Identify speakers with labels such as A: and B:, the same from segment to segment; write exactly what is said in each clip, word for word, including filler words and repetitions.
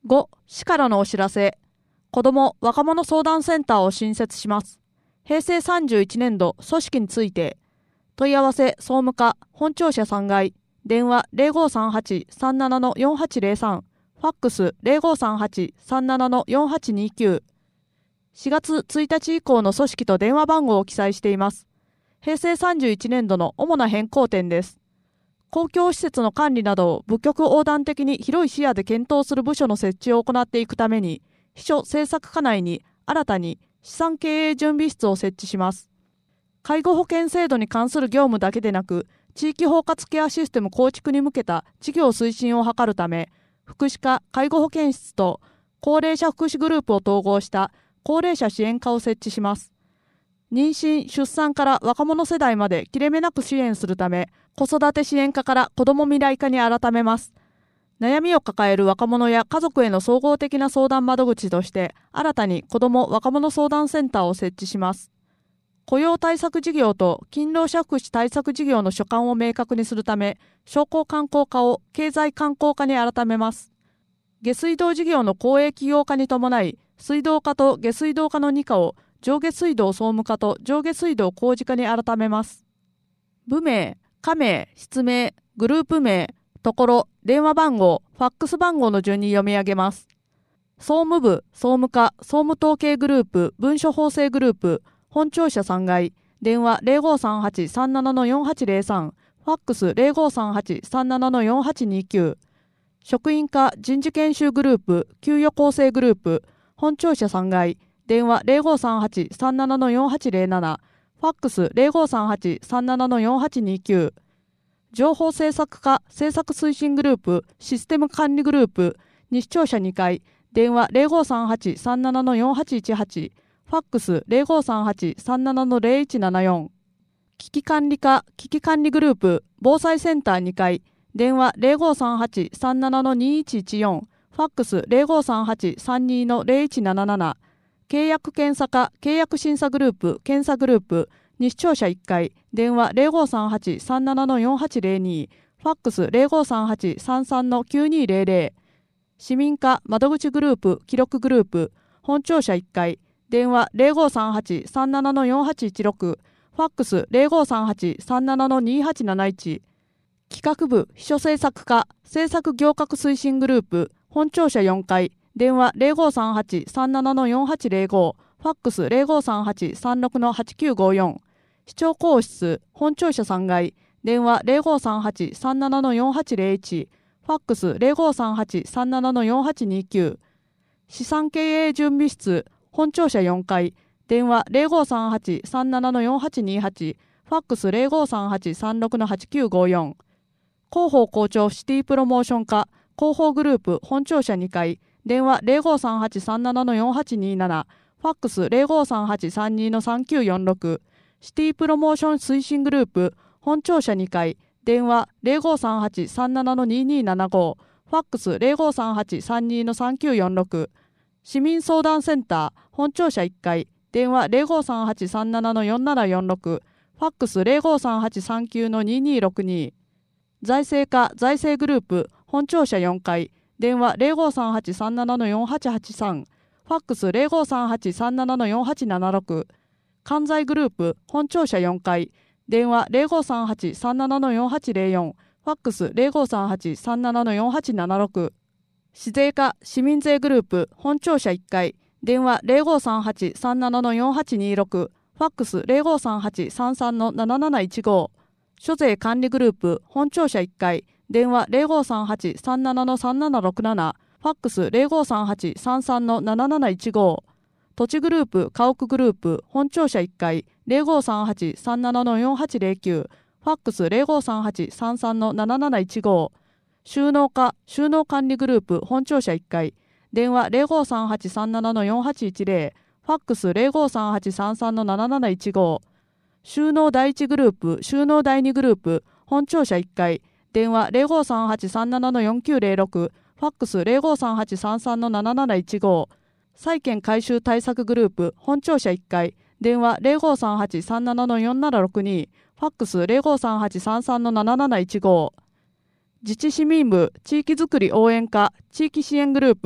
A: ご. 市からのお知らせ。子ども・若者相談センターを新設します。平成さんじゅういちねんど組織について。問い合わせ総務課本庁舎さんがい。電話 ゼロごさんはち さんなな よんはちゼロさん。ファックス ゼロごさんはち さんなな よんはちにきゅう。しがつついたち以降の組織と電話番号を記載しています。平成さんじゅういちねんどの主な変更点です。公共施設の管理などを部局横断的に広い視野で検討する部署の設置を行っていくために、秘書政策課内に新たに資産経営準備室を設置します。介護保険制度に関する業務だけでなく、地域包括ケアシステム構築に向けた事業推進を図るため、福祉課介護保健室と高齢者福祉グループを統合した高齢者支援課を設置します。妊娠・出産から若者世代まで切れ目なく支援するため、子育て支援課から子ども未来課に改めます。悩みを抱える若者や家族への総合的な相談窓口として、新たに子ども・若者相談センターを設置します。雇用対策事業と勤労者福祉対策事業の所管を明確にするため、商工観光課を経済観光課に改めます。下水道事業の公営企業化に伴い、水道課と下水道課のに課を上下水道総務課と上下水道工事課に改めます。部名、課名、室名、グループ名、ところ、電話番号、ファックス番号の順に読み上げます。総務部、総務課、総務統計グループ、文書法制グループ、本庁舎さんがい、電話 ゼロごさんはち さんなな よんはちゼロさん、ファックス ゼロごさんはち さんなな よんはちにきゅう、職員課人事研修グループ、給与構成グループ、本庁舎さんがい、電話 ゼロごさんはち さんなな よんはちゼロなな、ファックス ゼロごさんはち さんなな よんはちにきゅう、情報政策課政策推進グループ、システム管理グループ、西庁舎にかい、電話 ゼロごさんはち さんなな よんはちいちはち、ファックス ゼロごさんはち さんなな ゼロいちななよん、危機管理課危機管理グループ、防災センターにかい、電話 ゼロごさんはち さんなな にいちいちよん、ファックス ゼロごさんはち さんに ゼロいちなななな、契約検査課契約審査グループ検査グループ、西庁舎いっかい、電話 ゼロごさんはち さんなな よんはちゼロに、ファックス ゼロごさんはち さんさん きゅうにゼロゼロ、市民課窓口グループ記録グループ、本庁舎いっかい、電話 ゼロごさんはち さんなな よんはちいちろく、ファックス ゼロごさんはち さんなな にはちなないち、企画部秘書政策課政策行革推進グループ、本庁舎よんかい、電話 ゼロごさんはち さんなな よんはちゼロご、ファックス ゼロごさんはち さんろく はちきゅうごよん、市長公室本庁舎さんがい、電話 ゼロごさんはち さんなな よんはちゼロいち、ファックス ゼロごさんはち さんなな よんはちにきゅう、資産経営準備室本庁舎よんかい、電話 ゼロごさんはち さんなな よんはちにはち、ファックス ゼロごさんはち さんろく はちきゅうごよん、広報校長シティプロモーション課広報グループ本庁舎にかい、電話 ゼロごさんはち さんなな よんはちになな、ファックス ゼロごさんはち さんに さんきゅうよんろく、シティプロモーション推進グループ本庁舎にかい、電話 ゼロごさんはち さんなな ににななご、ファックス ゼロごさんはち さんに さんきゅうよんろく、市民相談センター本庁舎いっかい、電話 ゼロごさんはち さんなな よんななよんろく、ファックス ゼロごさんはち さんきゅう ににろくに、財政課財政グループ本庁舎よんかい、電話 ゼロごさんはち さんなな よんはちはちさん、ファックス ゼロごさんはち さんなな よんはちななろく、関西グループ本庁舎よんかい、電話 ゼロごさんはち さんなな よんはちゼロよん、ファックス ゼロごさんはち さんなな よんはちななろく、市税課市民税グループ本庁舎いっかい、電話 ゼロごさんはち さんなな よんはちにろく、ファックス ゼロごさんはち さんさん なななないちご、諸税管理グループ本庁舎いっかい、電話 ゼロごさんはち さんなな さんななろくなな、ファックス ゼロごさんはち さんさん なななないちご、土地グループ家屋グループ本庁舎いっかい、ゼロごさんはち さんなな よんはちゼロきゅう、ファックス ゼロごさんはち さんさん なななないちご、収納課収納管理グループ本庁舎いっかい、電話 ゼロごさんはち さんなな よんはちいちゼロ、ファックス ゼロごさんはち さんさん なななないちご、収納第一グループ収納第二グループ本庁舎いっかい、電話 ゼロごさんはち さんなな よんきゅうゼロろく、ファックス ゼロごさんはち さんさん なななないちご、債権回収対策グループ本庁舎いっかい、電話 ゼロごさんはち さんなな よんななろくに、ファックス ゼロごさんはち さんさん なななないちご、自治市民部地域づくり応援課地域支援グループ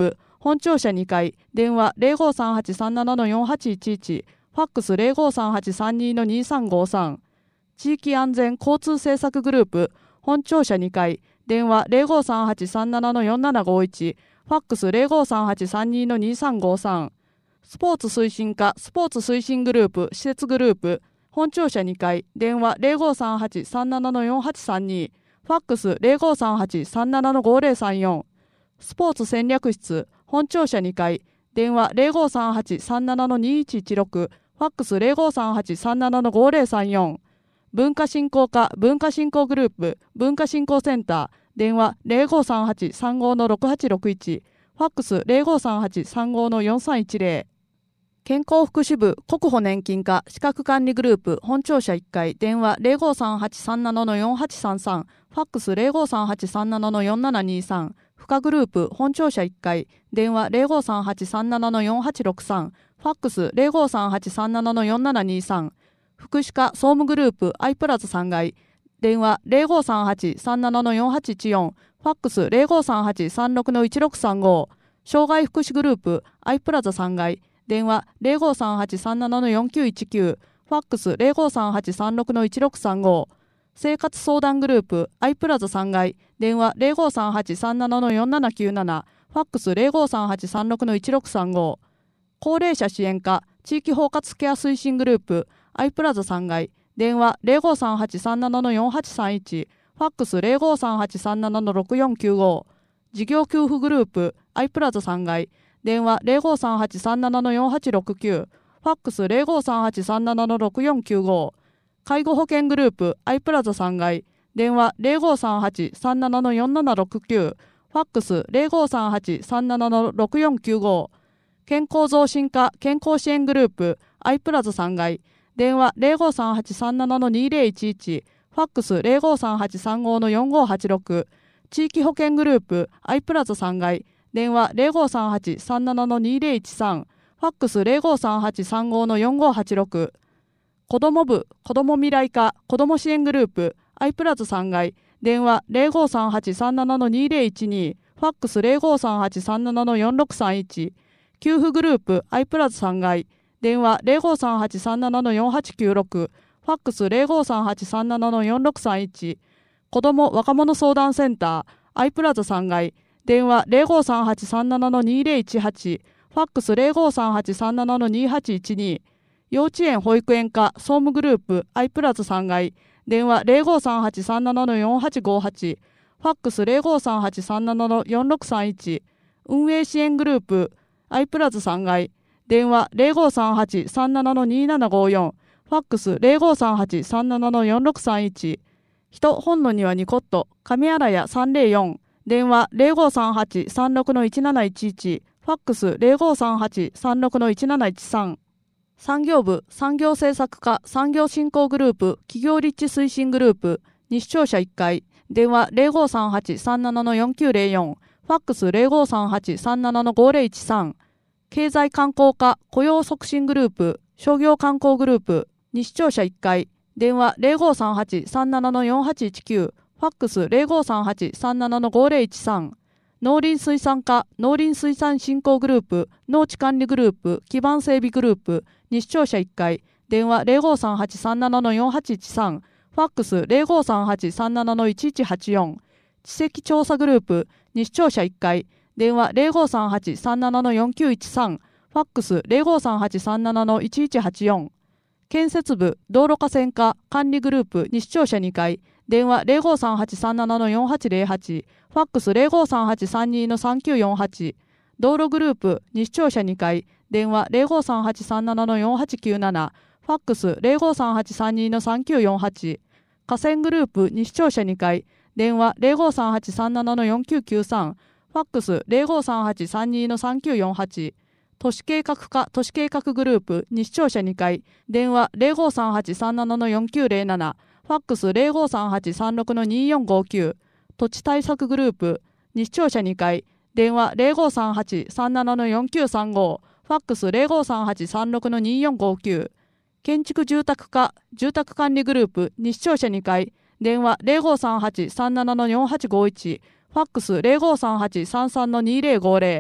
A: 本庁舎にかい、電話 ゼロごさんはちさんななのよんはちいちいち、ファックス ゼロごさんはちさんにのにさんごさん。地域安全交通政策グループ、本庁舎にかい、電話 ゼロごさんはちさんななのよんななごいち、ファックス ゼロごさんはちさんにのにさんごさん。スポーツ推進課スポーツ推進グループ施設グループ、本庁舎にかい、電話 ゼロごさんはちさんななのよんはちさんに、ファックス ゼロごさんはちさんななのごぜろさんよん。スポーツ戦略室、本庁舎にかい、電話 ゼロごさんはちさんななのにいちいちろく、ファックス ゼロごさんはちさんななのごぜろさんよん。文化振興課文化振興グループ文化振興センター、電話 ゼロごさんはちさんごのろくはちろくいち、ファックス ゼロごさんはちさんごのよんさんいちぜろ。健康福祉部国保年金課資格管理グループ本庁舎いっかい、電話 ゼロごさんはちさんななのよんはちさんさん、ファックス ゼロごさんはちさんななのよんななにさん。付加グループ本庁舎いっかい、電話 ゼロごさんはちさんななのよんはちろくさん、ファックス ゼロごさんはちさんななのよんななにさん。福祉課総務グループアイプラザさんがい、電話 ゼロごさんはちさんななのよんはちいちよん、ファックス ゼロごさんはちさんろくのいちろくさんご。障害福祉グループアイプラザさんがい、電話 ゼロごさんはちさんななのよんきゅういちきゅう、ファックス ゼロごさんはちさんろくのいちろくさんご。生活相談グループアイプラザさんがい、電話 ゼロごさんはちさんななのよんななきゅうなな、ファックス ゼロごさんはちさんろくのいちろくさんご。高齢者支援課地域包括ケア推進グループアイプラザさんがい、電話 ゼロごさんはちさんななのよんはちさんいち、ファックス ゼロごさんはちさんななのろくよんきゅうご。事業給付グループアイプラザさんがい、電話 ゼロごさんはちさんななのよんはちろくきゅう、ファックス ゼロごさんはちさんななのろくよんきゅうご。介護保険グループアイプラザさんがい、電話 ゼロごさんはちさんななのよんななろくきゅう、ファックス ゼロごさんはちさんななのろくよんきゅうご。健康増進課健康支援グループアイプラザさんがい、電話 ゼロごさんはちさんななのにぜろいちいち、ファックス ゼロごさんはちさんごのよんごはちろく。地域保険グループアイプラザさんがい、電話 ゼロごさんはちさんななのにぜろいちさん、ファックス ゼロごさんはちさんごのよんごはちろく。子ども部子ども未来課子ども支援グループアイプラザさんがい、電話 ゼロごさんはちさんななのにぜろいちに、ファックス ゼロごさんはちさんななのよんろくさんいち。給付グループアイプラザさんがい、電話 ゼロごさんはちさんななのよんはちきゅうろく、ファックス ゼロごさんはちさんななのよんろくさんいち。子ども若者相談センターアイプラザさんがい、電話 ゼロごさんはちさんななのにぜろいちはち、ファックス ゼロごさんはちさんななのにはちいちに。幼稚園保育園課総務グループアイプラザさんがい、電話 ゼロごさんはちさんななのよんはちごはち、ファックス ゼロごさんはちさんななのよんろくさんいち。運営支援グループアイプラザさんがい、電話 ゼロごさんはちさんななのにななごよん、ファックス ゼロごさんはちさんななのよんろくさんいち。人本の庭にコット亀洗屋さんぜろよん、電話 ゼロごさんはちさんろくのいちなないちいち、ファックス ゼロごさんはちさんろくのいちなないちさん。産業部産業政策課産業振興グループ企業立地推進グループ西庁舎いっかい、電話 ゼロごさんはちさんななのよんきゅうぜろよん、ファックス ゼロごさんはちさんななのごぜろいちさん。経済観光課雇用促進グループ商業観光グループ西庁舎いっかい、電話 ゼロごさんはちさんななのよんはちいちきゅう、ファックス ゼロごさんはちさんななのごぜろいちさん。農林水産課農林水産振興グループ農地管理グループ基盤整備グループ西庁舎いっかい、電話 ゼロごさんはちさんななのよんはちいちさん、ファックス ゼロごさんはちさんななのいちいちはちよん。地籍調査グループ西庁舎いっかい、電話 ゼロごさんはちさんななのよんきゅういちさん、ファックス ゼロごさんはちさんななのいちいちはちよん。建設部道路河川課管理グループ西庁舎にかい、電話 ゼロごさんはちさんななのよんはちぜろはち、ファックス ゼロごさんはちさんにのさんきゅうよんはち。道路グループ西庁舎にかい、電話 ゼロごさんはちさんななのよんはちきゅうなな、ファックス ゼロごさんはちさんにのさんきゅうよんはち。河川グループ西庁舎にかい、電話 ゼロごさんはちさんななのよんきゅうきゅうさん、ファックス ゼロごさんはちさんにのさんきゅうよんはち。都市計画課都市計画グループ西庁舎にかい、電話 ゼロごさんはちさんななのよんきゅうぜろなな、ファックス ゼロごさんはちさんろくのによんごきゅう。土地対策グループ西庁舎にかい、電話 ゼロごさんはちさんななのよんきゅうさんご、ファックス ゼロごさんはちさんろくのによんごきゅう。建築住宅課住宅管理グループ西庁舎にかい、電話 ゼロごさんはちさんななのよんはちごいち、ファックス ゼロごさんはちさんさんのにぜろごぜろ。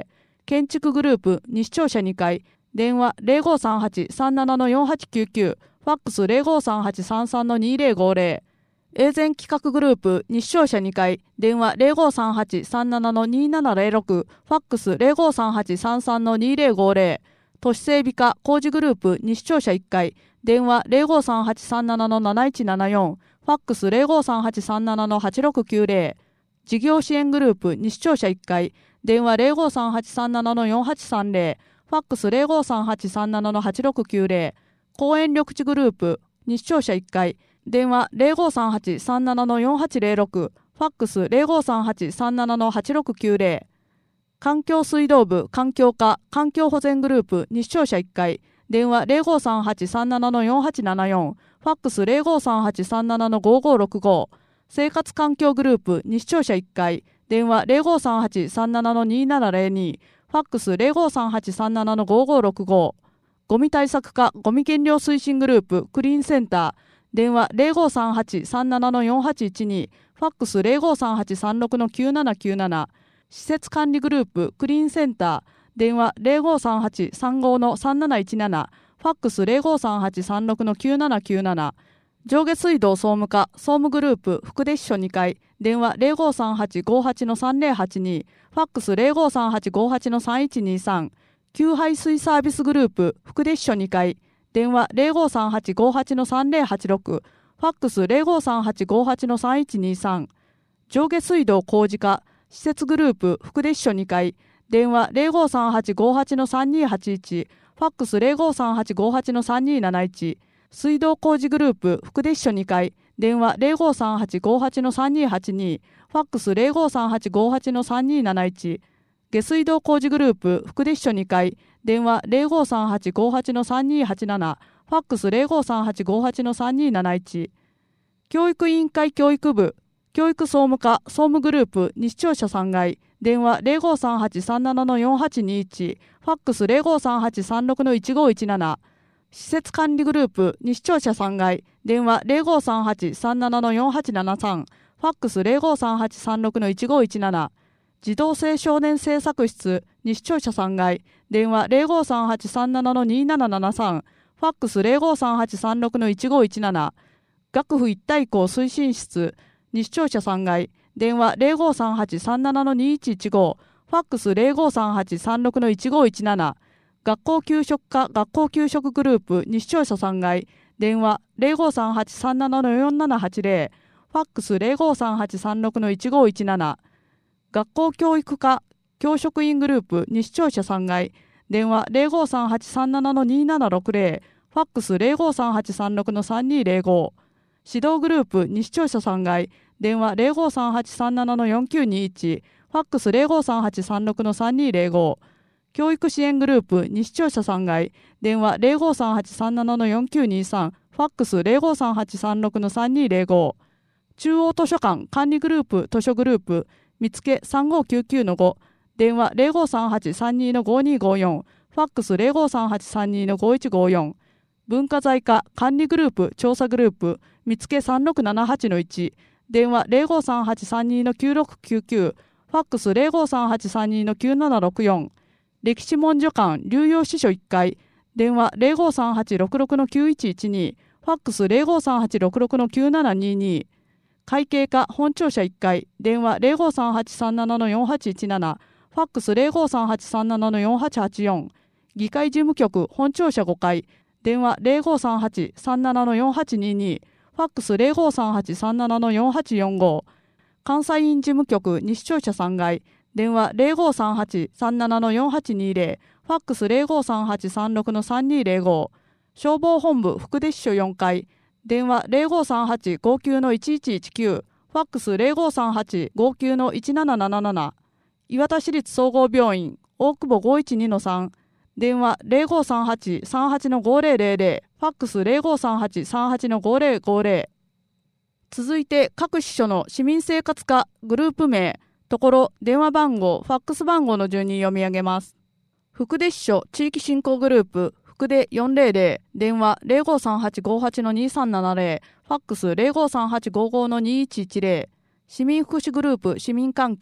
A: 建築グループ西庁舎にかい、電話 ゼロごさんはち さんなな のよんはちきゅうきゅう、ファックス ゼロごさんはち さんさん のにぜろごぜろ、エーゼン企画グループ西庁舎にかい、電話 ゼロごさんはち さんなな のにななぜろろく、ファックス ゼロごさんはち さんさん のにぜろごぜろ、都市整備課工事グループ西庁舎いっかい、電話 ゼロごさんはち さんなな のなないちななよん、ファックス ゼロごさんはち さんなな のはちろくきゅうぜろ、事業支援グループ西庁舎いっかい、電話 ゼロごさんはち さんなな のよんはちさんぜろ、ファックス ゼロごさんはち さんなな のはちろくきゅうぜろ、公園緑地グループ西庁舎いっかい、電話 ゼロごさんはち さんなな のよんはちぜろろく、ファックス ゼロごさんはち さんなな のはちろくきゅうぜろ、環境水道部環境課環境保全グループ西庁舎いっかい、電話 ゼロごさんはち さんなな のよんはちななよん、ファックス ゼロごさんはち さんなな のごごろくご、生活環境グループ西庁舎いっかい、電話 ゼロごさんはち さんなな のにななぜろに、ファックス ゼロごさんはち さんなな のごごろくご、ゴミ対策課ゴミ減量推進グループクリーンセンター、電話 ゼロごさんはち さんなな のよんはちいちに、ファックス ゼロごさんはち さんろく のきゅうななきゅうなな、施設管理グループクリーンセンター、電話 ゼロごさんはち さんご のさんなないちなな、ファックス ゼロごさんはち さんろく のきゅうななきゅうなな、上下水道総務課総務グループ福田支所にかい、電話 ゼロごさんはち ごはち のさんぜろはちに、ファックス ゼロごさんはち ごはち のさんいちにさん、給排水サービスグループ福田支所にかい、電話 ゼロごさんはち ごはち のさんぜろはちろく、ファックス ゼロごさんはち ごはち のさんいちにさん、上下水道工事課施設グループ福田支所にかい、電話 ゼロごさんはち ごはち のさんにはちいち、ファックス ゼロごさんはち ごはち のさんになないち、水道工事グループ福田支所にかい、電話 ゼロごさんはち ごはち のさんにはちに、ファックス ゼロごさんはち ごはち のさんになないち、下水道工事グループ福田支所にかい、電話 ゼロごさんはち ごはち のさんにはちなな、ファックス ゼロごさんはち ごはち のさんになないち、教育委員会教育部教育総務課総務グループ西庁舎さんがい、電話 ゼロごさんはち さんなな のよんはちにいち、ファックス ゼロごさんはち さんろく のいちごいちなな、施設管理グループ西庁舎さんがい、電話 ゼロごさんはち さんなな のよんはちななさん、ファックス ゼロごさんはち さんろく のいちごいちなな、児童青少年政策室西庁舎さんがい、電話 ゼロごさんはち さんなな のにななななさん、ファックス ゼロごさんはち さんろく のいちごいちなな、学府一体校推進室西庁舎さんがい、電話 ゼロごさんはち さんなな のにいちいちご、ファックス ゼロごさんはち さんろく のいちごいちなな、学校給食課学校給食グループ西庁舎さんがい、電話 ゼロごさんはち さんなな のよんななはちぜろ、ファックス ゼロごさんはち さんろく のいちごいちなな、学校教育課教職員グループ西庁舎さんがい、電話 ゼロごさんはち さんなな のにななろくぜろ、ファックス ゼロごさんはち さんろく のさんにぜろご、指導グループ西庁舎さんがい、電話 ゼロごさんはち さんなな のよんきゅうにいち、ファックス ゼロごさんはち さんろく のさんにぜろご、教育支援グループ西庁舎さんがい、電話 ゼロごさんはち さんなな のよんきゅうにさん、ファックス ゼロごさんはち さんろく のさんにぜろご、中央図書館管理グループ図書グループ見つけさんごきゅうきゅうのご、電話 ゼロごさんはち さんに のごにごよん、ファックス ゼロごさんはち さんに のごいちごよん、文化財課管理グループ調査グループ見つけさんろくななはちのいち、電話 ゼロごさんはち さんに のきゅうろくきゅうきゅう、ファックス ゼロごさんはち さんに のきゅうななろくよん、歴史文書館流用支所いっかい、電話 ゼロごさんはち ろくろく のきゅういちいちに、ファックス ゼロごさんはち ろくろく のきゅうななにに、会計課本庁舎いっかい、電話 ゼロごさんはち さんなな のよんはちいちなな、ファックス ゼロごさんはち さんなな のよんはちはちよん、議会事務局本庁舎ごかい、電話 ゼロごさんはち さんなな のよんはちにに、ファックス ゼロごさんはち さんなな のよんはちよんご、関西院事務局西庁舎さんがい、電話 ゼロごさんはち さんなな のよんはちにぜろ、ファックス ゼロごさんはち さんろく のさんにぜろご、消防本部福田支所よんかい、電話 ゼロごさんはち ごきゅう のいちいちいちきゅう、ファックス ゼロごさんはち ごきゅう のいちなななななな、岩田市立総合病院大久保ごいちにのさん、電話 ゼロごさんはち さんはち のごぜろぜろぜろ、ファックス ゼロごさんはち さんはち のごぜろごぜろ。続いて各支所の市民生活課グループ名、ところ、電話番号、ファックス番号の順に読み上げます。福田支所地域振興グループ福田よんぜろぜろ、電話 ゼロごさんはち ごはち のにさんななぜろ、ファックス ゼロごさんはち ごご のにいちいちぜろ、市民福祉グループ市民関係福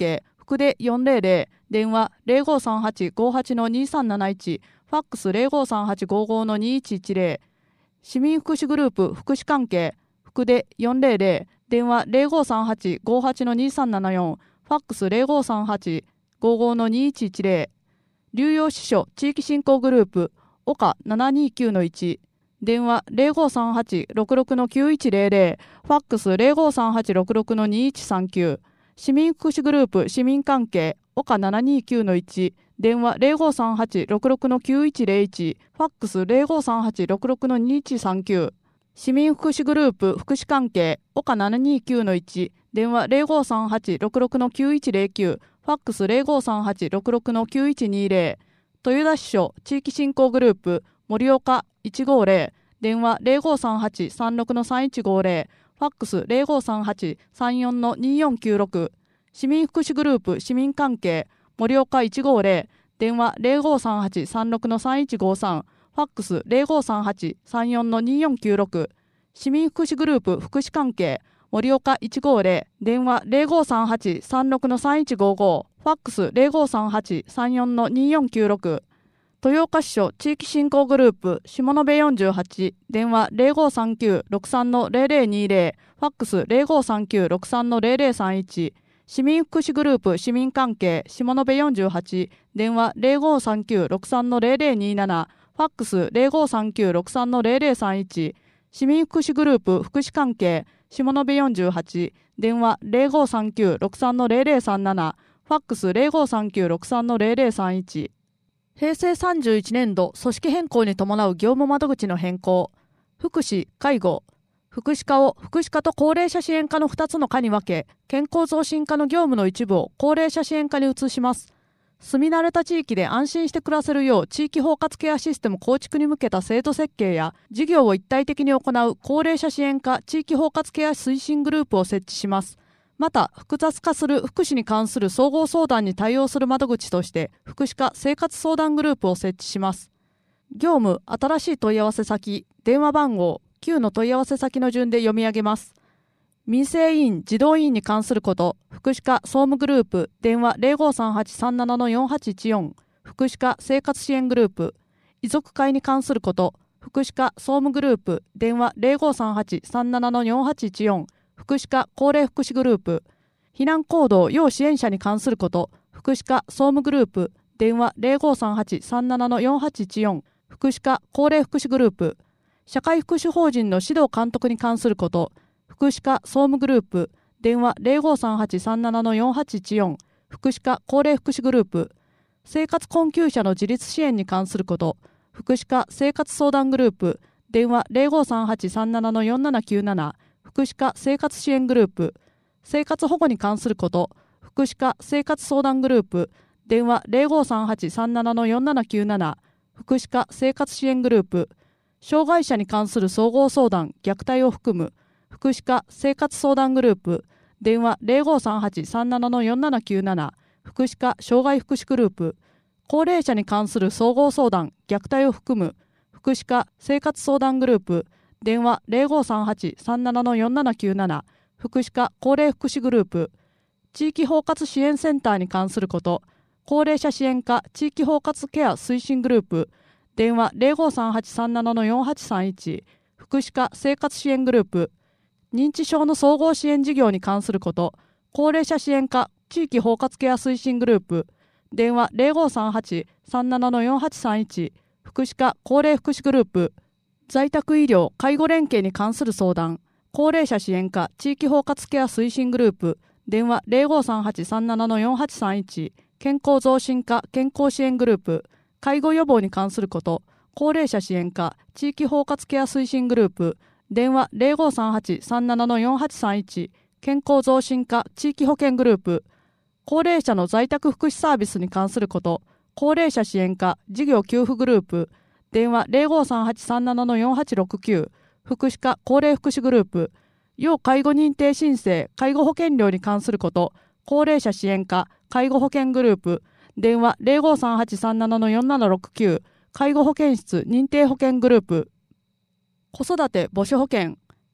A: 福でよんぜろぜろ、電話 ゼロごさんはちごはちのにさんなないち、ファックス ゼロごさんはちごごのにいちいちゼロ、市民福祉グループ福祉関係、福でよんぜろぜろ、電話 ゼロごさんはちごはちのにさんななよん、ファックス ゼロごさんはちごごのにいちいちゼロ、流用支所地域振興グループ岡ななにきゅうのいち、電話 ゼロごさんはちろくろくのきゅういちゼロゼロ、ファックス ゼロごさんはちろくろくのにいちさんきゅう、市民福祉グループ市民関係岡ななにきゅうのいち、電話 ゼロごさんはちろくろくのきゅういちゼロいち、ファックス ゼロごさんはちろくろくのにいちさんきゅう、市民福祉グループ福祉関係岡ななにきゅうのいち、電話 ゼロごさんはちろくろくのきゅういちゼロきゅう、ファックス ゼロごさんはちろくろくのきゅういちにゼロ、豊田支所地域振興グループ盛岡いちごゼロ、電話 ゼロごさんはちさんろくのさんいちごゼロ、ファックス ゼロごさんはちさんよんのによんきゅうろく、市民福祉グループ市民関係盛岡いちごゼロ、電話 ゼロごさんはちさんろくのさんいちごさん、ファックス ゼロごさんはちさんよんのによんきゅうろく、市民福祉グループ福祉関係盛岡いちごゼロ、電話 ゼロごさんはちさんろくのさんいちごご、ファックス ゼロごさんはちさんよんのによんきゅうろく、豊岡支所地域振興グループ下延よんじゅうはち、電話 ゼロごさんきゅうろくさんのゼロゼロにゼロ、ファックス ゼロごさんきゅうろくさんのゼロゼロさんいち、市民福祉グループ市民関係下延よんじゅうはち、電話 ゼロごさんきゅうろくさんのゼロゼロになな、ファックス ゼロごさんきゅうろくさんのゼロゼロさんいち、市民福祉グループ福祉関係下延よんじゅうはち、電話 ゼロごさんきゅうろくさんのゼロゼロさんなな、ファックス ゼロごさんきゅうろくさんのゼロゼロさんいち。平成さんじゅういちねん度組織変更に伴う業務窓口の変更、福祉・介護、福祉課を福祉課と高齢者支援課のふたつの課に分け、健康増進課の業務の一部を高齢者支援課に移します。住み慣れた地域で安心して暮らせるよう地域包括ケアシステム構築に向けた制度設計や事業を一体的に行う高齢者支援課地域包括ケア推進グループを設置します。また、複雑化する福祉に関する総合相談に対応する窓口として、福祉課生活相談グループを設置します。業務、新しい問い合わせ先、電話番号、旧の問い合わせ先の順で読み上げます。民生委員、児童委員に関すること、福祉課総務グループ、電話 ゼロごさんはちさんななのよんはちいちよん、福祉課生活支援グループ、遺族会に関すること、福祉課総務グループ、電話 ゼロごさんはちさんななのよんはちいちよん、福祉課高齢福祉グループ、避難行動要支援者に関すること、福祉課総務グループ、電話 ゼロごさんはちさんななのよんはちいちよん、福祉課高齢福祉グループ、社会福祉法人の指導監督に関すること、福祉課総務グループ、電話 ゼロごさんはちさんななのよんはちいちよん、福祉課高齢福祉グループ、生活困窮者の自立支援に関すること、福祉課生活相談グループ、電話 ゼロごさんはちさんななのよんななきゅうなな、福祉課生活支援グループ、生活保護に関すること、福祉課生活相談グループ、電話 ゼロごさんはちさんななのよんななきゅうなな、福祉課生活支援グループ、障害者に関する総合相談、虐待を含む、福祉課生活相談グループ、電話 ゼロごさんはちさんななのよんななきゅうなな、福祉課障害福祉グループ、高齢者に関する総合相談、虐待を含む、福祉課生活相談グループ、電話 ゼロごさんはちさんななのよんななきゅうなな、福祉課高齢福祉グループ、地域包括支援センターに関すること、高齢者支援課地域包括ケア推進グループ、電話 ゼロごさんはちさんななのよんはちさんいち、福祉課生活支援グループ、認知症の総合支援事業に関すること、高齢者支援課地域包括ケア推進グループ、電話 ゼロごさんはちさんななのよんはちさんいち、福祉課高齢福祉グループ、在宅医療・介護連携に関する相談、高齢者支援課地域包括ケア推進グループ、電話 ゼロごさんはちさんななのよんはちさんいち、健康増進課健康支援グループ、介護予防に関すること、高齢者支援課地域包括ケア推進グループ、電話 ゼロごさんはちさんななのよんはちさんいち、健康増進課地域保険グループ、高齢者の在宅福祉サービスに関すること、高齢者支援課事業給付グループ、電話 ゼロごさんはちさんななのよんはちろくきゅう、福祉課高齢福祉グループ、要介護認定申請介護保険料に関すること、高齢者支援課介護保険グループ、電話 ゼロごさんはちさんななのよんななろくきゅう、介護保健室認定保険グループ、子育て母子保険、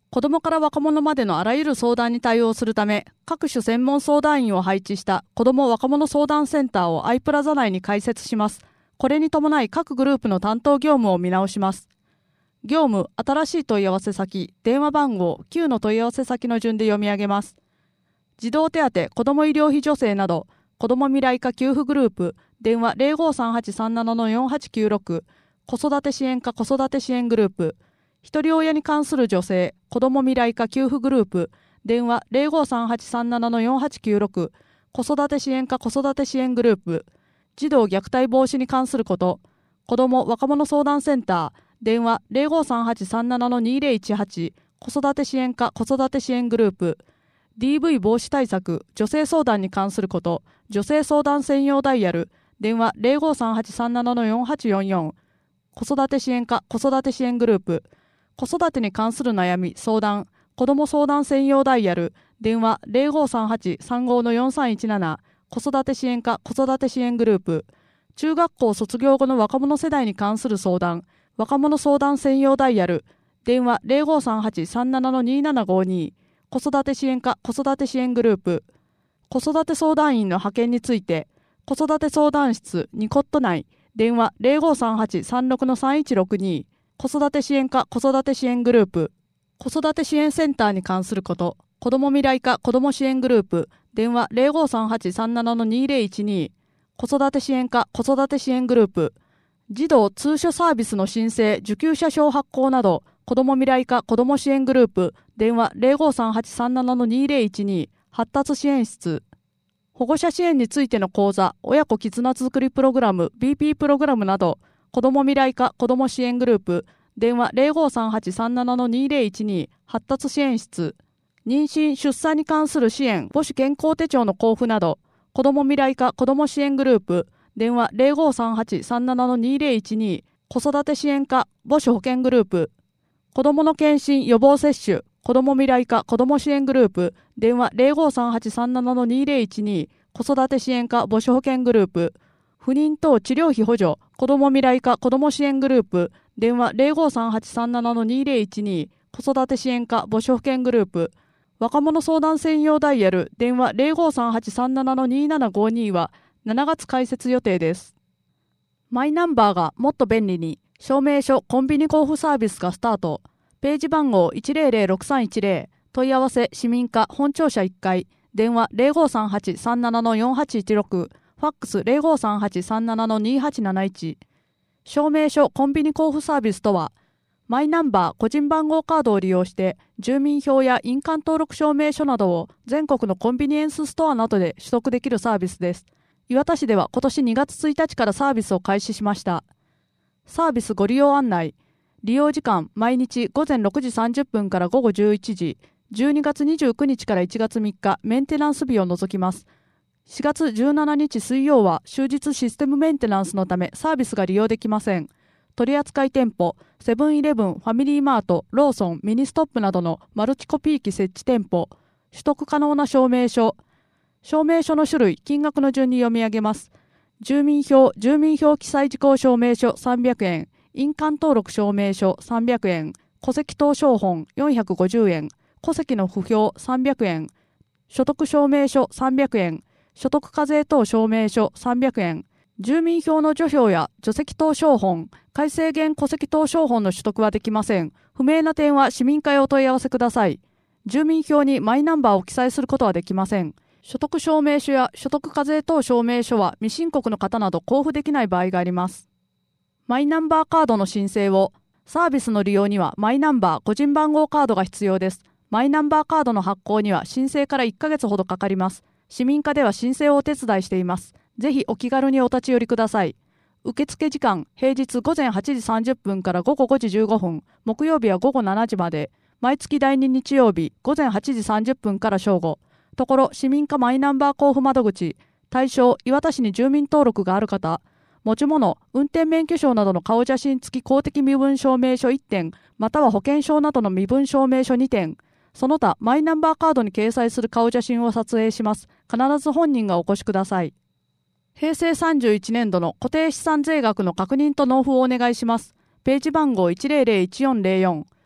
A: 子どもから若者までのあらゆる相談に対応するため、各種専門相談員を配置した子ども若者相談センターをアイプラザ内に開設します。これに伴い各グループの担当業務を見直します。業務、新しい問い合わせ先、電話番号、旧の問い合わせ先の順で読み上げます。児童手当、子ども医療費助成など、子ども未来課給付グループ、電話 ゼロごさんはちさんななのよんはちきゅうろく、子育て支援課子育て支援グループ、ひとり親に関する助成、子ども未来課給付グループ、電話 ゼロごさんはちさんななのよんはちきゅうろく、子育て支援課子育て支援グループ、児童虐待防止に関すること、子ども若者相談センター、電話 ゼロごさんはちさんななのにぜろいちはち、子育て支援課子育て支援グループ、ディーブイ 防止対策、女性相談に関すること、女性相談専用ダイヤル、電話 ゼロごさんはちさんななのよんはちよんよん、子育て支援課子育て支援グループ、子育てに関する悩み、相談、子ども相談専用ダイヤル、電話 ゼロごさんはちさんごのよんさんいちなな、子育て支援課子育て支援グループ、中学校卒業後の若者世代に関する相談、若者相談専用ダイヤル、電話 ゼロごさんはちさんななのにななごに、子育て支援課子育て支援グループ、子育て相談員の派遣について、子育て相談室ニコット内、電話 ゼロごさんはちさんろくのさんいちろくに、子育て支援課子育て支援グループ、子育て支援センターに関すること、子ども未来課子ども支援グループ、電話 ゼロごさんはちさんななのにぜろいちに、子育て支援課子育て支援グループ、児童通所サービスの申請受給者証発行など、子ども未来課子ども支援グループ、電話 ゼロごさんはちさんななのにぜろいちに、発達支援室、保護者支援についての講座、親子絆づくりプログラム、ビーピー プログラムなど、子ども未来課子ども支援グループ、電話 ゼロごさんはちさんななのにぜろいちに、発達支援室、妊娠・出産に関する支援、母子健康手帳の交付など、子ども未来課子ども支援グループ、電話 ゼロごさんはちさんななのにぜろいちに、子育て支援課母子保健グループ、子どもの検診予防接種、子ども未来課子ども支援グループ、電話 ゼロごさんはちさんななのにぜろいちに、子育て支援課母子保健グループ、不妊等治療費補助、子ども未来課子ども支援グループ、電話 ゼロごさんはちさんななのにぜろいちに、子育て支援課母子保健グループ、若者相談専用ダイヤル、電話 ゼロごさんはちさんななのにななごにはしちがつ開設予定です。マイナンバーがもっと便利に、証明書コンビニ交付サービスがスタート。ページ番号いちぜろぜろろくさんいちぜろ、問い合わせ市民課本庁舎いっかい、電話 ゼロごさんはちさんななのよんはちいちろく、ファックス ゼロごさんはちさんななのにはちなないち。証明書コンビニ交付サービスとは、マイナンバー個人番号カードを利用して住民票や印鑑登録証明書などを全国のコンビニエンスストアなどで取得できるサービスです。磐田市では今年にがつついたちからサービスを開始しました。サービスご利用案内。利用時間毎日ごぜんろくじさんじゅっぷんから午後じゅういちじ、じゅうにがつにじゅうくにちからいちがつみっかメンテナンス日を除きます。しがつじゅうしちにち水曜は終日システムメンテナンスのためサービスが利用できません。取扱店舗、セブンイレブン、ファミリーマート、ローソン、ミニストップなどのマルチコピー機設置店舗、取得可能な証明書、証明書の種類、金額の順に読み上げます。住民票、住民票記載事項証明書さんびゃくえん、印鑑登録証明書さんびゃくえん、戸籍謄証本よんひゃくごじゅうえん、戸籍の不評さんびゃくえん、所得証明書さんびゃくえん、所得課税等証明書さんびゃくえん、住民票の除票や除籍謄証本、改正現戸籍謄証本の取得はできません。不明な点は市民会へお問い合わせください。住民票にマイナンバーを記載することはできません。所得証明書や所得課税等証明書は未申告の方など交付できない場合があります。マイナンバーカードの申請を、サービスの利用にはマイナンバー個人番号カードが必要です。マイナンバーカードの発行には申請からいっかげつほどかかります。市民課では申請をお手伝いしています。ぜひお気軽にお立ち寄りください。受付時間、平日午前はちじさんじゅっぷんから午後ごじじゅうごふん、木曜日は午後しちじまで、毎月だいに日曜日、午前はちじさんじゅっぷんから正午。ところ、市民課マイナンバー交付窓口、対象、磐田市に住民登録がある方、持ち物、運転免許証などの顔写真付き公的身分証明書いってん、または保険証などの身分証明書にてん、その他、マイナンバーカードに掲載する顔写真を撮影します。必ず本人がお越しください。へいせいさんじゅういちねんどの固定資産税額の確認と納付をお願いします。ページ番号いちぜろぜろいちよんぜろよん、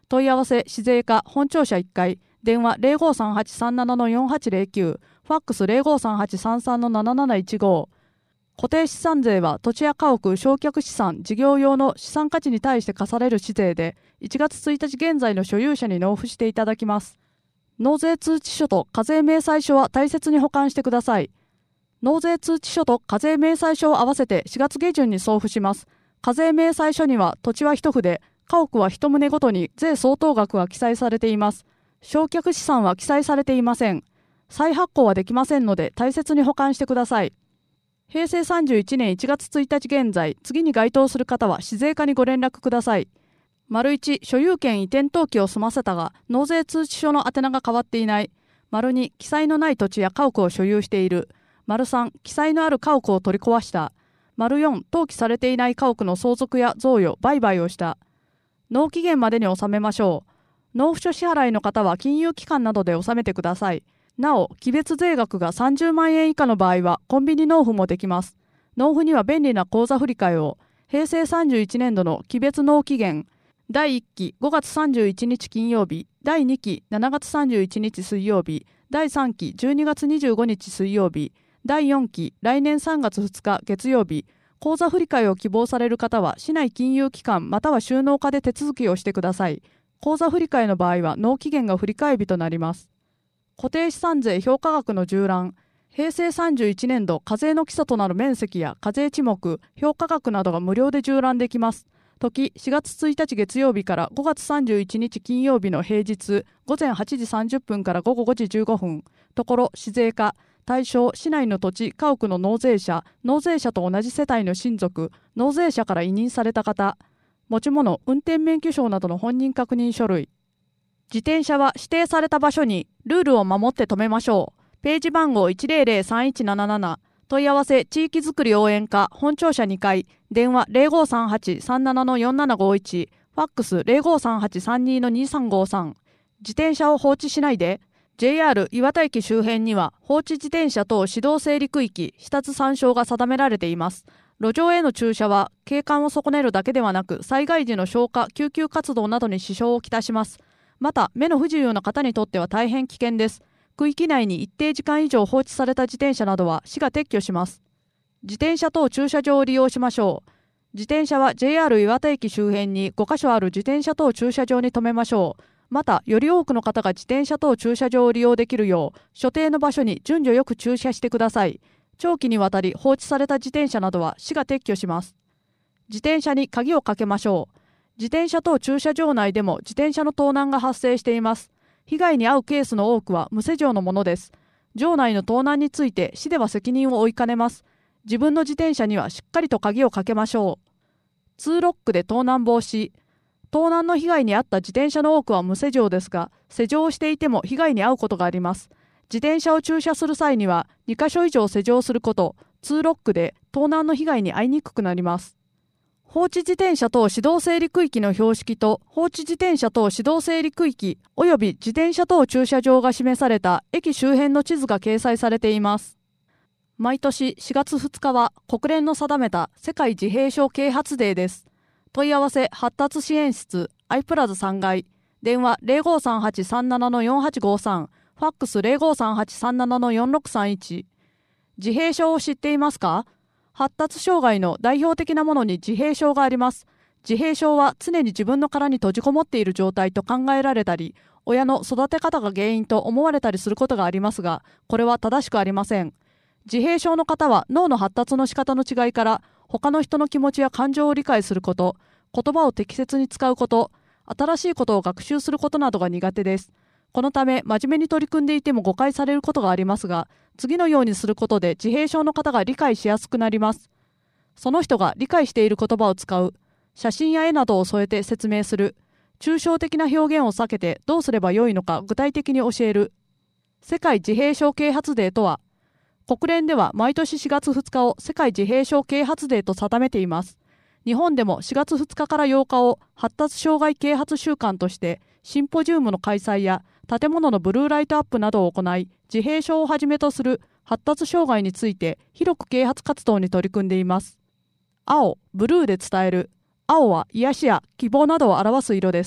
A: 問い合わせ市税課本庁舎いっかい、電話 ゼロごさんはちさんななのよんはちゼロきゅう、ファックス ゼロごさんはちさんさんのなななないちご。固定資産税は土地や家屋、償却資産、事業用の資産価値に対して課される市税で、いちがつついたち現在の所有者に納付していただきます。納税通知書と課税明細書は大切に保管してください。納税通知書と課税明細書を合わせてしがつ下旬に送付します。課税明細書には土地は一筆、家屋は一棟ごとに税相当額が記載されています。償却資産は記載されていません。再発行はできませんので大切に保管してください。へいせいさんじゅういちねんいちがつついたち現在、次に該当する方は市税課にご連絡ください。丸いち、所有権移転登記を済ませたが、納税通知書の宛名が変わっていない。丸に、記載のない土地や家屋を所有している。丸さん、記載のある家屋を取り壊した。丸よん、登記されていない家屋の相続や贈与、売買をした。納期限までに納めましょう。納付書支払いの方は金融機関などで納めてください。なお、期別税額がさんじゅうまんえん以下の場合はコンビニ納付もできます。納付には便利な口座振替を、へいせいさんじゅういちねんどの期別納期限、だいいっきごがつさんじゅういちにち金曜日、だいにきしちがつさんじゅういちにち水曜日、だいさんきじゅうにがつにじゅうごにち水曜日、だいよんき来年さんがつふつか月曜日、口座振替を希望される方は市内金融機関または収納課で手続きをしてください。口座振替の場合は納期限が振り替え日となります。固定資産税評価額の縦覧、へいせいさんじゅういちねんど課税の基礎となる面積や課税地目、評価額などが無料で縦覧できます。時しがつついたち月曜日からごがつさんじゅういちにち金曜日の平日、午前はちじさんじゅっぷんから午後ごじじゅうごふん、ところ市税課、対象市内の土地、家屋の納税者、納税者と同じ世帯の親族、納税者から委任された方、持ち物、運転免許証などの本人確認書類。自転車は指定された場所にルールを守って止めましょう。ページ番号 いちゼロゼロさんいちなななな、問い合わせ地域づくり応援課本庁舎にかい、電話 ゼロごさんはちさんななのよんななごいち、ファックス ゼロごさんはちさんにのにさんごさん。自転車を放置しないで。 ジェイアール 岩田駅周辺には放置自転車等指導整理区域視察参照が定められています。路上への駐車は景観を損ねるだけではなく、災害時の消火・救急活動などに支障をきたします。また、目の不自由な方にとっては大変危険です。区域内に一定時間以上放置された自転車などは市が撤去します。自転車等駐車場を利用しましょう。自転車は ジェイアール 岩田駅周辺にごかしょある自転車等駐車場に停めましょう。また、より多くの方が自転車等駐車場を利用できるよう、所定の場所に順序よく駐車してください。長期にわたり放置された自転車などは市が撤去します。自転車に鍵をかけましょう。自転車等駐車場内でも自転車の盗難が発生しています。被害に遭うケースの多くは無施錠のものです。場内の盗難について市では責任を負いかねます。自分の自転車にはしっかりと鍵をかけましょう。ツーロックで盗難防止。盗難の被害に遭った自転車の多くは無施錠ですが、施錠をしていても被害に遭うことがあります。自転車を駐車する際にはにかしょ以上施錠すること、ツーロックで盗難の被害に遭いにくくなります。放置自転車等指導整理区域の標識と放置自転車等指導整理区域及び自転車等駐車場が示された駅周辺の地図が掲載されています。毎年しがつふつかは国連の定めた世界自閉症啓発デーです。問い合わせ発達支援室 アイプラザさんがい、電話 ゼロごさんはちさんななのよんはちごさん、ファックス ゼロごさんはちさんななのよんろくさんいち。自閉症を知っていますか？発達障害の代表的なものに自閉症があります。自閉症は常に自分の殻に閉じこもっている状態と考えられたり、親の育て方が原因と思われたりすることがありますが、これは正しくありません。自閉症の方は脳の発達の仕方の違いから、他の人の気持ちや感情を理解すること、言葉を適切に使うこと、新しいことを学習することなどが苦手です。このため真面目に取り組んでいても誤解されることがありますが、次のようにすることで自閉症の方が理解しやすくなります。その人が理解している言葉を使う、写真や絵などを添えて説明する、抽象的な表現を避けてどうすればよいのか具体的に教える。世界自閉症啓発デーとは、国連では毎年しがつふつかを世界自閉症啓発デーと定めています。日本でもしがつふつかからようかを発達障害啓発週間としてシンポジウムの開催や建物のブルーライトアップなどを行い、自閉症をはじめとする発達障害について広く啓発活動に取り組んでいます。青、ブルーで伝える。青は癒しや希望などを表す色です。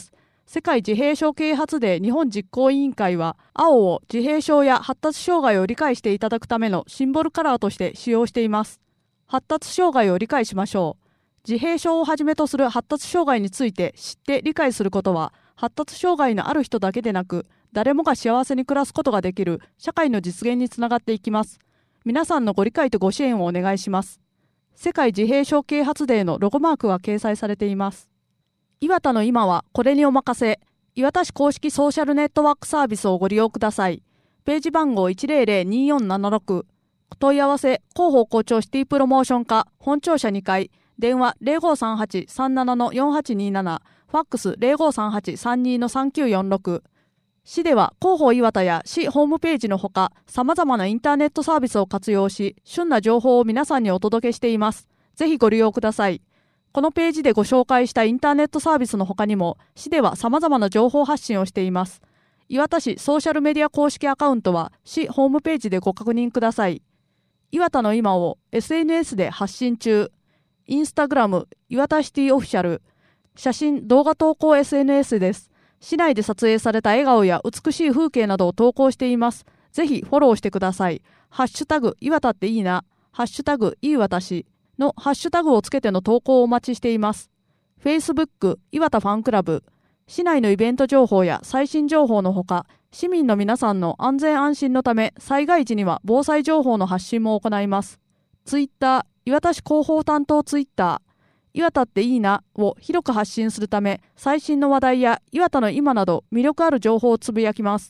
A: 世界自閉症啓発デー日本実行委員会は、青を自閉症や発達障害を理解していただくためのシンボルカラーとして使用しています。発達障害を理解しましょう。自閉症をはじめとする発達障害について知って理解することは、発達障害のある人だけでなく、誰もが幸せに暮らすことができる社会の実現につながっていきます。皆さんのご理解とご支援をお願いします。世界自閉症啓発デーのロゴマークが掲載されています。岩田の今はこれにお任せ。岩田市公式ソーシャルネットワークサービスをご利用ください。ページ番号いちゼロゼロにーよんななろく。問い合わせ、広報校長シティプロモーション課、本庁舎にかい、電話 ゼロごさんはち さんなな よんはちにーなな、ファックス ゼロごさんはち さんにー さんきゅうよんろく。市では広報岩田や市ホームページのほか、様々なインターネットサービスを活用し、旬な情報を皆さんにお届けしています。ぜひご利用ください。このページでご紹介したインターネットサービスの他にも、市では様々な情報発信をしています。岩田市ソーシャルメディア公式アカウントは、市ホームページでご確認ください。岩田の今を エスエヌエス で発信中。インスタグラム、岩田シティオフィシャル。写真、動画投稿 エスエヌエス です。市内で撮影された笑顔や美しい風景などを投稿しています。ぜひフォローしてください。ハッシュタグ、岩田っていいな。ハッシュタグ、いい私。のハッシュタグをつけての投稿をお待ちしています。Facebook 岩田ファンクラブ、市内のイベント情報や最新情報のほか、市民の皆さんの安全安心のため、災害時には防災情報の発信も行います。Twitter 岩田市広報担当 Twitter、岩田っていいなを広く発信するため、最新の話題や岩田の今など魅力ある情報をつぶやきます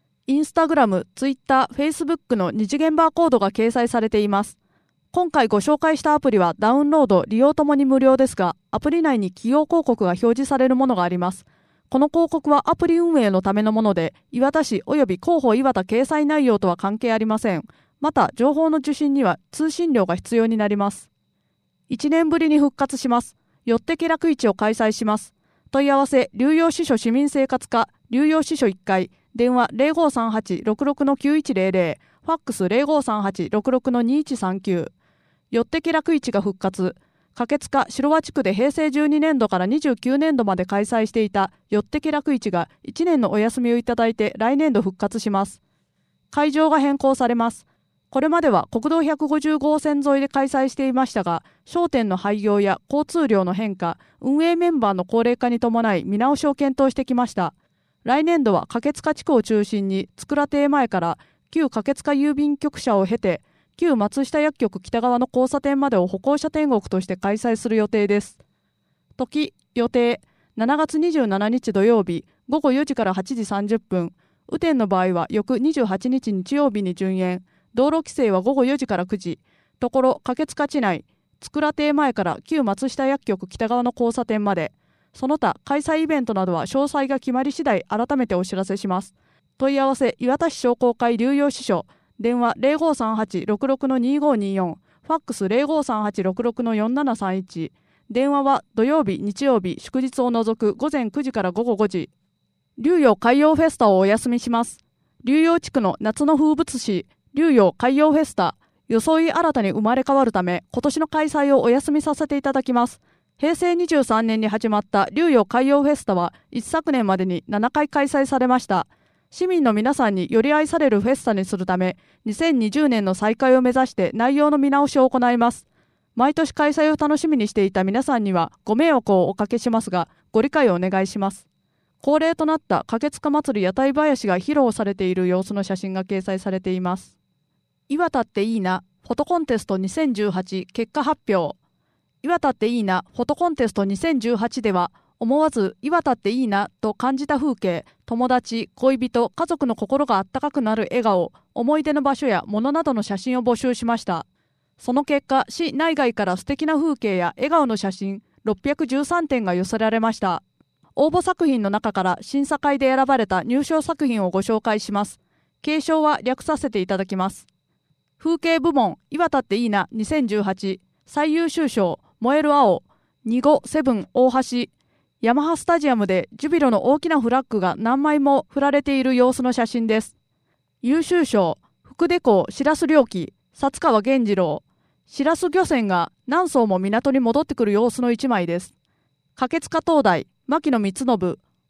A: 。Instagram、Twitter、Facebook の二次元バーコードが掲載されています。今回ご紹介したアプリはダウンロード、利用ともに無料ですが、アプリ内に企業広告が表示されるものがあります。この広告はアプリ運営のためのもので、岩田市及び広報岩田掲載内容とは関係ありません。また、情報の受信には通信料が必要になります。いちねんぶりに復活します。よって気楽市を開催します。問い合わせ、流用支所市民生活課、流用支所いっかい、電話 ゼロごさんはち ろくろく きゅういちゼロゼロ、ファックス ゼロごさんはち ろくろく にいちさんきゅう。よって気楽市が復活。掛塚白和地区で平成じゅうにねんどからにじゅうきゅうねんどまで開催していたよって気楽市がいちねんのお休みをいただいて来年度復活します。会場が変更されます。これまでは国道ひゃくごじゅうご号線沿いで開催していましたが、商店の廃業や交通量の変化、運営メンバーの高齢化に伴い見直しを検討してきました。来年度は掛塚地区を中心に佃邸前から旧掛塚郵便局舎を経て、旧松下薬局北側の交差点までを歩行者天国として開催する予定です。時、予定、しちがつにじゅうしちにち土曜日、ごごよじからはちじさんじゅっぷん。雨天の場合は翌にじゅうはちにち日曜日に順延。道路規制はごごよじからくじ。ところ、掛塚地内、佃邸前から旧松下薬局北側の交差点まで。その他、開催イベントなどは詳細が決まり次第改めてお知らせします。問い合わせ、岩田市商工会流用支所。電話 ゼロごさんはち ろくろく にごによん、ファックス ゼロごさんはち ろくろく よんななさんいち、電話は土曜日、日曜日、祝日を除く午前くじからごごごじ。龍陽海洋フェスタをお休みします。龍陽地区の夏の風物詩、龍陽海洋フェスタ、装い新たに生まれ変わるため、今年の開催をお休みさせていただきます。へいせいにじゅうさんねんに始まった龍陽海洋フェスタは、一昨年までにななかい開催されました。市民の皆さんにより愛されるフェスタにするため、にせんにじゅうねんの再開を目指して内容の見直しを行います。毎年開催を楽しみにしていた皆さんにはご迷惑をおかけしますが、ご理解をお願いします。恒例となった掛塚祭り屋台林が披露されている様子の写真が掲載されています。岩田っていいな、フォトコンテストにせんじゅうはち結果発表。岩田っていいな、フォトコンテストにせんじゅうはちでは、思わず岩田っていいなと感じた風景、友達、恋人、家族の心があったかくなる笑顔、思い出の場所や物などの写真を募集しました。その結果、市内外から素敵な風景や笑顔の写真ろっぴゃくじゅうさんてんが寄せられました。応募作品の中から審査会で選ばれた入賞作品をご紹介します。継承は略させていただきます。風景部門、岩田っていいなにせんじゅうはち、最優秀賞、燃える青、にごセブン大橋、ヤマハスタジアムでジュビロの大きなフラッグが何枚も振られている様子の写真です。優秀賞、福出港しらす漁期、薩川源次郎、しらす漁船が何艘も港に戻ってくる様子の一枚です。掛塚灯台、牧野光信、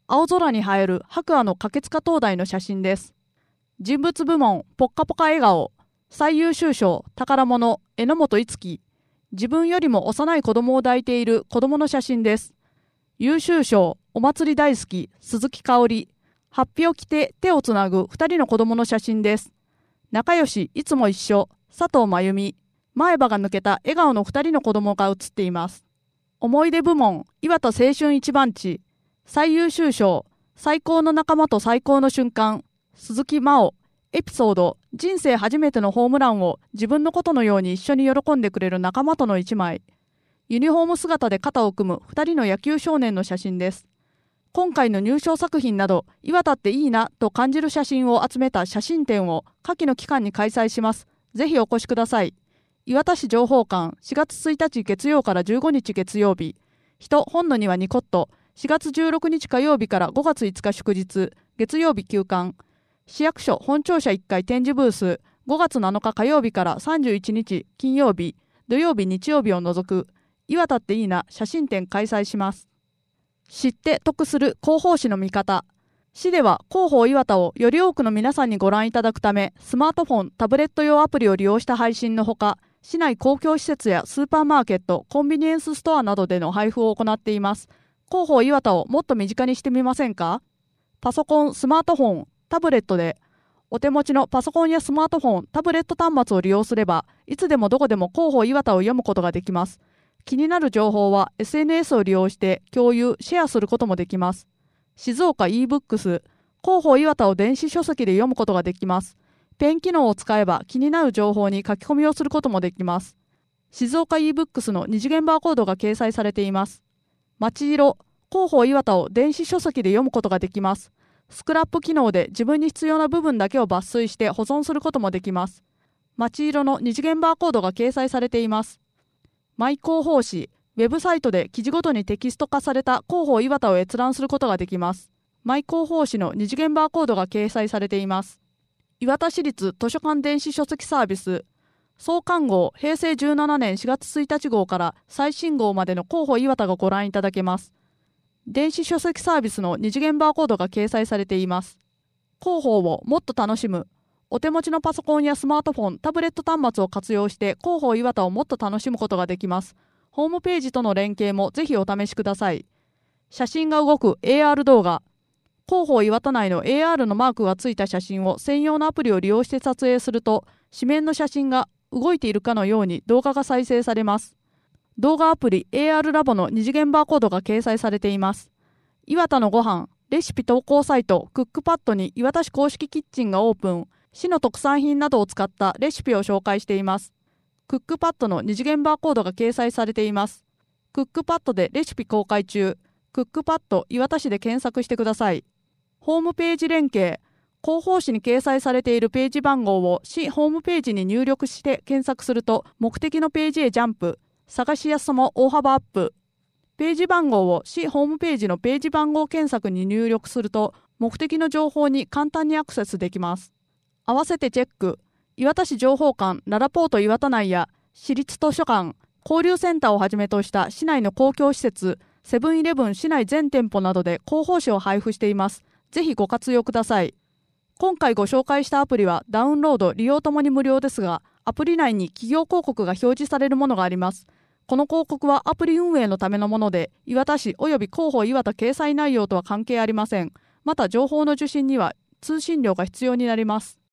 A: 青空に映える白亜の花月花灯台の写真です。人物部門、ぽっかぽか笑顔。最優秀賞、宝物、榎本いつき。自分よりも幼い子供を抱いている子供の写真です。優秀賞、お祭り大好き、鈴木香織。法被を着て手をつなぐふたりの子供の写真です。仲良し、いつも一緒、佐藤真由美。前歯が抜けた笑顔のふたりの子供が写っています。思い出部門、岩田青春一番地。最優秀賞、最高の仲間と最高の瞬間、鈴木真央。エピソード、人生初めてのホームランを自分のことのように一緒に喜んでくれる仲間との一枚。ユニフォーム姿で肩を組むふたりの野球少年の写真です。今回の入賞作品など、岩田っていいなと感じる写真を集めた写真展を下記の期間に開催します。ぜひお越しください。岩田市情報館、しがつついたち月曜からじゅうごにち月曜日。人、本の庭にコット、しがつじゅうろくにち火曜日からごがついつか祝日、月曜日休館。市役所本庁舎いっかい展示ブース、ごがつなのか火曜日からさんじゅういちにち金曜日、土曜日日曜日を除く、岩田っていいな写真展開催します。知って得する広報誌の見方。市では広報岩田をより多くの皆さんにご覧いただくため、スマートフォン、タブレット用アプリを利用した配信のほか、市内公共施設やスーパーマーケット、コンビニエンスストアなどでの配布を行っています。広報岩田をもっと身近にしてみませんか？パソコン、スマートフォン、タブレットで、お手持ちのパソコンやスマートフォン、タブレット端末を利用すれば、いつでもどこでも広報岩田を読むことができます。気になる情報は エスエヌエス を利用して共有、シェアすることもできます。静岡 e-books、広報岩田を電子書籍で読むことができます。ペン機能を使えば気になる情報に書き込みをすることもできます。静岡 e-books の二次元バーコードが掲載されています。街色、広報岩田を電子書籍で読むことができます。スクラップ機能で自分に必要な部分だけを抜粋して保存することもできます。街色の二次元バーコードが掲載されています。マイ広報誌、ウェブサイトで記事ごとにテキスト化された広報岩田を閲覧することができます。マイ広報誌の二次元バーコードが掲載されています。岩田市立図書館電子書籍サービス、創刊号へいせいじゅうななねんしがつついたち号から最新号までの広報岩田がご覧いただけます。電子書籍サービスの二次元バーコードが掲載されています。広報をもっと楽しむ。お手持ちのパソコンやスマートフォン、タブレット端末を活用して広報岩田をもっと楽しむことができます。ホームページとの連携もぜひお試しください。写真が動く エーアール 動画。広報岩田内の エーアール のマークがついた写真を専用のアプリを利用して撮影すると、紙面の写真が動いているかのように動画が再生されます。動画アプリ エーアール ラボの二次元バーコードが掲載されています。岩田のご飯、レシピ投稿サイトクックパッドに岩田市公式キッチンがオープン、市の特産品などを使ったレシピを紹介しています。クックパッドの二次元バーコードが掲載されています。クックパッドでレシピ公開中、クックパッド岩田市で検索してください。ホームページ連携、広報誌に掲載されているページ番号を市ホームページに入力して検索すると目的のページへジャンプ、探しやすさも大幅アップ。ページ番号を市ホームページのページ番号検索に入力すると目的の情報に簡単にアクセスできます。合わせてチェック、岩田市情報館ララポート岩田内や市立図書館、交流センターをはじめとした市内の公共施設、セブンイレブン市内全店舗などで広報誌を配布しています。ぜひご活用ください。今回ご紹介したアプリはダウンロード、利用ともに無料ですが、アプリ内に企業広告が表示されるものがあります。この広告はアプリ運営のためのもので、岩田市及び広報岩田掲載内容とは関係ありません。また情報の受信には通信料が必要になります。